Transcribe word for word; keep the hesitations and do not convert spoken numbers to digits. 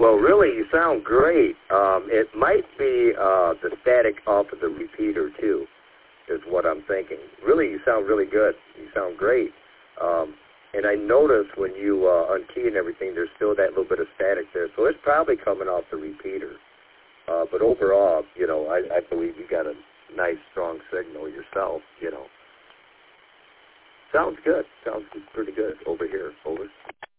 Well, really, you sound great. Um, it might be uh, the static off of the repeater, too, is what I'm thinking. Really, you sound really good. You sound great. Um, and I noticed when you uh, unkey and everything, there's still that little bit of static there. So it's probably coming off the repeater. Uh, but overall, you know, I, I believe you got a nice, strong signal yourself, you know. Sounds good. Sounds pretty good over here. Over.